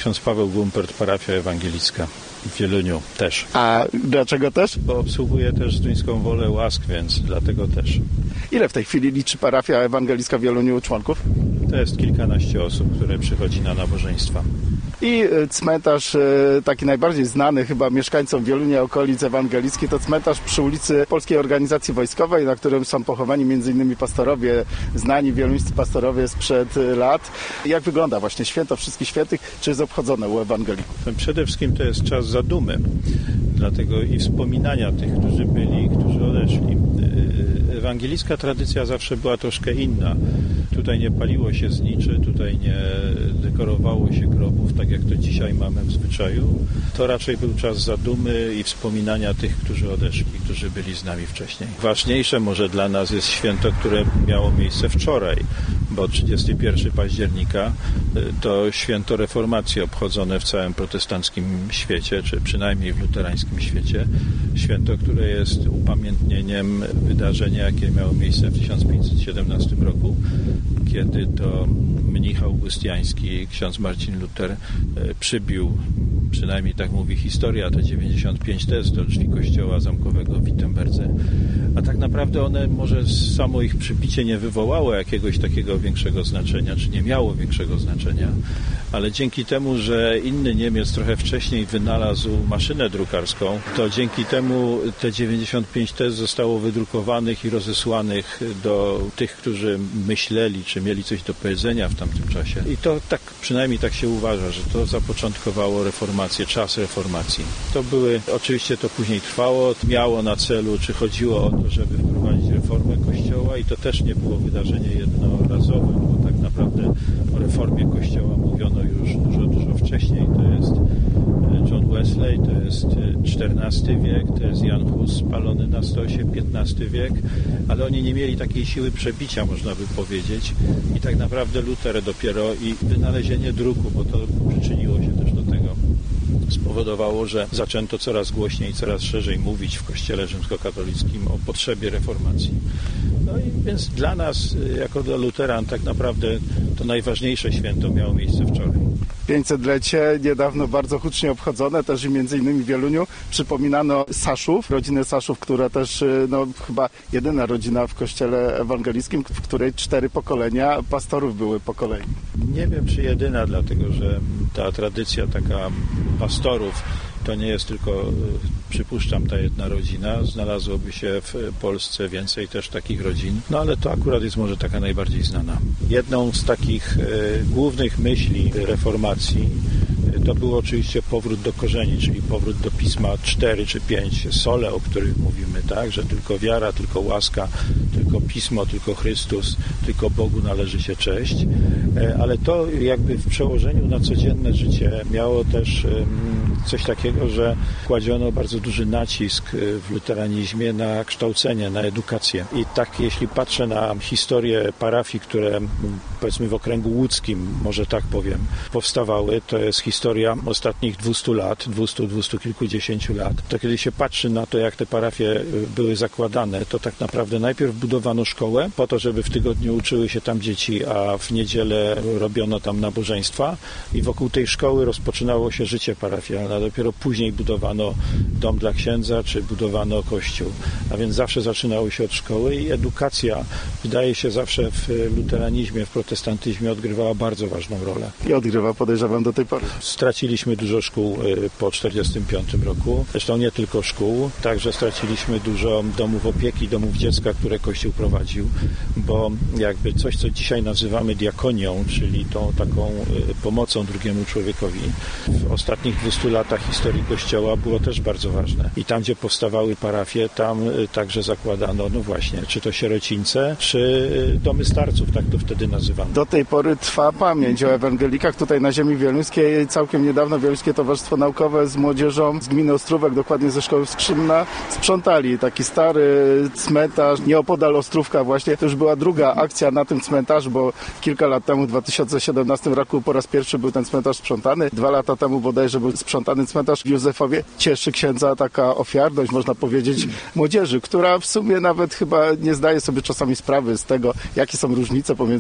ksiądz Paweł Gumpert, parafia ewangelicka w Wieluniu też. A dlaczego też? Bo obsługuję też Zduńską Wolę Łask, więc dlatego też. Ile w tej chwili liczy parafia ewangelicka w Wieluniu członków? To jest kilkanaście osób, które przychodzi na nabożeństwa. I cmentarz taki najbardziej znany chyba mieszkańcom Wielunia, okolic ewangelickich, to cmentarz przy ulicy Polskiej Organizacji Wojskowej, na którym są pochowani m.in. pastorowie, znani wieluńscy pastorowie sprzed lat. Jak wygląda właśnie święto Wszystkich Świętych? Czy jest obchodzone u ewangelików? Przede wszystkim to jest czas zadumy, dlatego i wspominania tych, którzy byli i którzy odeszli. Ewangelicka tradycja zawsze była troszkę inna. Tutaj nie paliło się zniczy, tutaj nie dekorowało się grobów, tak jak to dzisiaj mamy w zwyczaju. To raczej był czas zadumy i wspominania tych, którzy odeszli, którzy byli z nami wcześniej. Ważniejsze może dla nas jest święto, które miało miejsce wczoraj, bo 31 października to święto reformacji obchodzone w całym protestanckim świecie, czy przynajmniej w luterańskim świecie. Święto, które jest upamiętnieniem wydarzenia, jakie miało miejsce w 1517 roku, kiedy to mnich augustiański, ksiądz Marcin Luter, przybił, przynajmniej tak mówi historia, te 95 tez do drzwi kościoła zamkowego w Wittenberdze. A tak naprawdę one, może samo ich przybicie nie wywołało jakiegoś takiego większego znaczenia, czy nie miało większego znaczenia, ale dzięki temu, że inny Niemiec trochę wcześniej wynalazł maszynę drukarską, to dzięki temu te 95 tez zostało wydrukowanych i rozesłanych do tych, którzy myśleli, czy mieli coś do powiedzenia w tamtym czasie. I to tak, przynajmniej tak się uważa, że to zapoczątkowało reformację, czas reformacji. To były, oczywiście to później trwało, miało na celu, czy chodziło o to, żeby wprowadzić reformę Kościoła i to też nie było wydarzenie jednorazowe, bo tak naprawdę o reformie Kościoła mówiono już dużo wcześniej. To jest John Wesley, to jest XIV wiek, to jest Jan Hus spalony na stosie, XV wiek, ale oni nie mieli takiej siły przebicia, można by powiedzieć. I tak naprawdę Luter dopiero i wynalezienie druku, bo to przyczyniło się też do tego, spowodowało, że zaczęto coraz głośniej, coraz szerzej mówić w Kościele rzymskokatolickim o potrzebie reformacji. No i więc dla nas, jako dla luteran, tak naprawdę to najważniejsze święto miało miejsce wczoraj. 500-lecie niedawno bardzo hucznie obchodzone, też i między innymi w Wieluniu przypominano Saszów, rodzinę Saszów, która też chyba jedyna rodzina w kościele ewangelickim, w której 4 pokolenia pastorów były po kolei. Nie wiem, czy jedyna, dlatego że ta tradycja taka pastorów to nie jest tylko, przypuszczam, ta jedna rodzina. Znalazłoby się w Polsce więcej też takich rodzin, no ale to akurat jest może taka najbardziej znana. Jedną z takich głównych myśli reformacji to był oczywiście powrót do korzeni, czyli powrót do Pisma 4 czy 5, sole, o których mówimy, tak, że tylko wiara, tylko łaska, tylko Pismo, tylko Chrystus, tylko Bogu należy się cześć, ale to jakby w przełożeniu na codzienne życie miało też coś takiego, że kładziono bardzo duży nacisk w luteranizmie na kształcenie, na edukację. I tak, jeśli patrzę na historię parafii, które powiedzmy w okręgu łódzkim, może tak powiem, powstawały, to jest historia ostatnich 200 lat, 200 kilkudziesięciu lat. To kiedy się patrzy na to, jak te parafie były zakładane, to tak naprawdę najpierw budowano szkołę po to, żeby w tygodniu uczyły się tam dzieci, a w niedzielę robiono tam nabożeństwa i wokół tej szkoły rozpoczynało się życie parafialne, a dopiero później budowano dom dla księdza, czy budowano kościół. A więc zawsze zaczynało się od szkoły i edukacja, wydaje się, zawsze w luteranizmie, w protestantyzmie odgrywała bardzo ważną rolę. I odgrywa, podejrzewam, do tej pory. Straciliśmy dużo szkół po 1945 roku. Zresztą nie tylko szkół, także straciliśmy dużo domów opieki, domów dziecka, które Kościół prowadził, bo jakby coś, co dzisiaj nazywamy diakonią, czyli tą taką pomocą drugiemu człowiekowi, w ostatnich 200 latach historii Kościoła było też bardzo ważne. I tam, gdzie powstawały parafie, tam także zakładano, no właśnie, czy to sierocińce, czy domy starców, tak to wtedy nazywano. Do tej pory trwa pamięć o ewangelikach. Tutaj na ziemi wieluńskiej całkiem niedawno Wieluńskie Towarzystwo Naukowe z młodzieżą z gminy Ostrówek, dokładnie ze szkoły Skrzynna, sprzątali taki stary cmentarz nieopodal Ostrówka właśnie. To już była druga akcja na tym cmentarzu, bo kilka lat temu, w 2017 roku po raz pierwszy był ten cmentarz sprzątany. 2 lata temu bodajże był sprzątany cmentarz w Józefowie. Cieszy księdza taka ofiarność, można powiedzieć, młodzieży, która w sumie nawet chyba nie zdaje sobie czasami sprawy z tego, jakie są różnice pomiędzy ewangelikami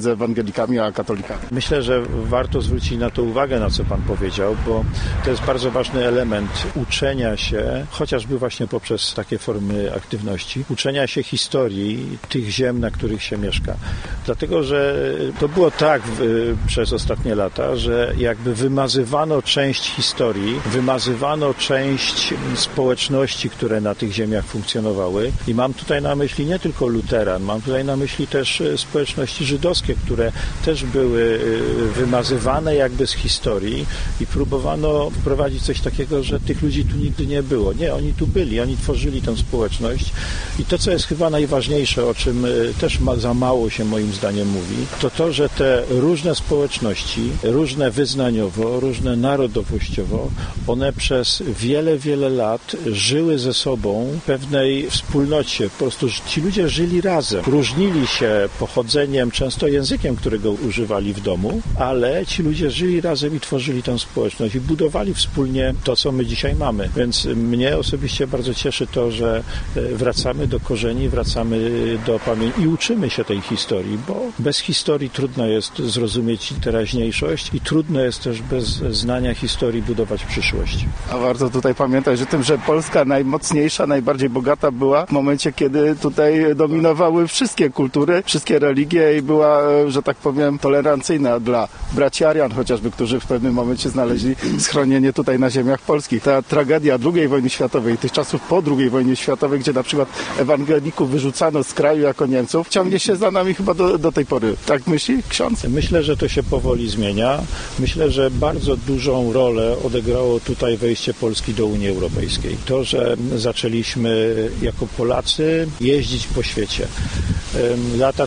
ewangelikami a katolikami? Myślę, że warto zwrócić na to uwagę, na co Pan powiedział, bo to jest bardzo ważny element uczenia się, chociażby właśnie poprzez takie formy aktywności, uczenia się historii tych ziem, na których się mieszka. Dlatego, że to było tak przez ostatnie lata, że jakby wymazywano część historii, wymazywano część społeczności, które na tych ziemiach funkcjonowały. I mam tutaj na myśli nie tylko luteran, mam tutaj na myśli też społeczności żydowskie, które też były wymazywane jakby z historii i próbowano wprowadzić coś takiego, że tych ludzi tu nigdy nie było. Nie, oni tu byli, oni tworzyli tę społeczność i to, co jest chyba najważniejsze, o czym też za mało się moim zdaniem mówi, to to, że te różne społeczności, różne wyznaniowo, różne narodowościowo, one przez wiele, wiele lat żyły ze sobą w pewnej wspólnocie. Po prostu ci ludzie żyli razem. Różnili się pochodzeniem, często językiem, którego używali w domu, ale ci ludzie żyli razem i tworzyli tę społeczność i budowali wspólnie to, co my dzisiaj mamy. Więc mnie osobiście bardzo cieszy to, że wracamy do korzeni, wracamy do pamięci i uczymy się tej historii, bo bez historii trudno jest zrozumieć teraźniejszość i trudno jest też bez znania historii budować przyszłość. A warto tutaj pamiętać o tym, że Polska najmocniejsza, najbardziej bogata była w momencie, kiedy tutaj dominowały wszystkie kultury, wszystkie religie i była, że tak powiem, tolerancyjna dla braci Arian chociażby, którzy w pewnym momencie znaleźli schronienie tutaj na ziemiach polskich. Ta tragedia II wojny światowej, tych czasów po II wojnie światowej, gdzie na przykład ewangelików wyrzucano z kraju jako Niemców, ciągnie się za nami chyba do tej pory. Tak myśli ksiądz? Myślę, że to się powoli zmienia. Myślę, że bardzo dużą rolę odegrało tutaj wejście Polski do Unii Europejskiej. To, że zaczęliśmy jako Polacy jeździć po świecie. Lata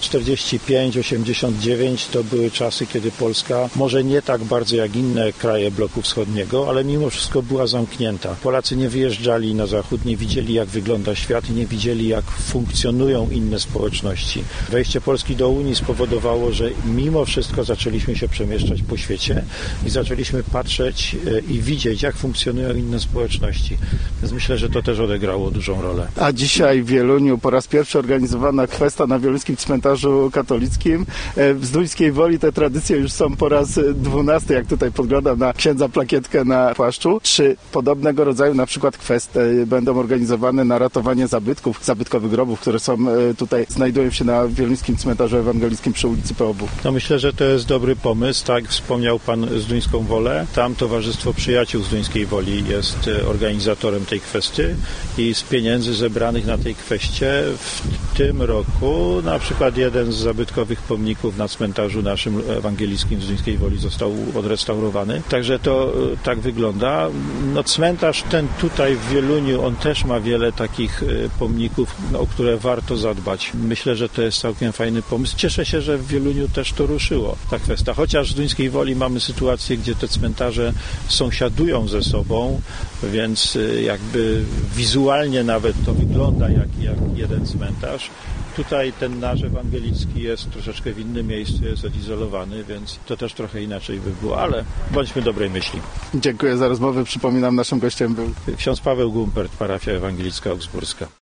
45-89 to były czasy, kiedy Polska, może nie tak bardzo jak inne kraje bloku wschodniego, ale mimo wszystko była zamknięta. Polacy nie wyjeżdżali na zachód, nie widzieli, jak wygląda świat i nie widzieli, jak funkcjonują inne społeczności. Wejście Polski do Unii spowodowało, że mimo wszystko zaczęliśmy się przemieszczać po świecie i zaczęliśmy patrzeć i widzieć, jak funkcjonują inne społeczności. Więc myślę, że to też odegrało dużą rolę. A dzisiaj w Wieluniu po raz pierwszy organizowana kwesta na Wieluńskim Cmentarzu Katolickim. W Zduńskiej Woli te tradycje już są po raz 12, jak tutaj podglądam na księdza plakietkę na płaszczu. Czy podobnego rodzaju na przykład kwestie będą organizowane na ratowanie zabytków, zabytkowych grobów, które są tutaj, znajdują się na Wieluńskim Cmentarzu Ewangelickim przy ulicy P.O.B.? No myślę, że to jest dobry pomysł. Tak, wspomniał Pan Zduńską Wolę. Tam Towarzystwo Przyjaciół Zduńskiej Woli jest organizatorem tej kwesty i z pieniędzy zebranych na tej kweście w tym roku na przykład jeden z zabytkowych pomników na cmentarzu naszym ewangelickim w Zduńskiej Woli został odrestaurowany. Także to tak wygląda. No cmentarz ten tutaj w Wieluniu, on też ma wiele takich pomników, o które warto zadbać. Myślę, że to jest całkiem fajny pomysł. Cieszę się, że w Wieluniu też to ruszyło, ta kwestia. Chociaż w Zduńskiej Woli mamy sytuację, gdzie te cmentarze sąsiadują ze sobą, więc jakby wizualnie nawet to wygląda jak jeden cmentarz. Tutaj ten nasz ewangelicki jest troszeczkę w innym miejscu, jest odizolowany, więc to też trochę inaczej by było, ale bądźmy dobrej myśli. Dziękuję za rozmowę. Przypominam, naszym gościem był ksiądz Paweł Gumpert, parafia ewangelicka augsburska.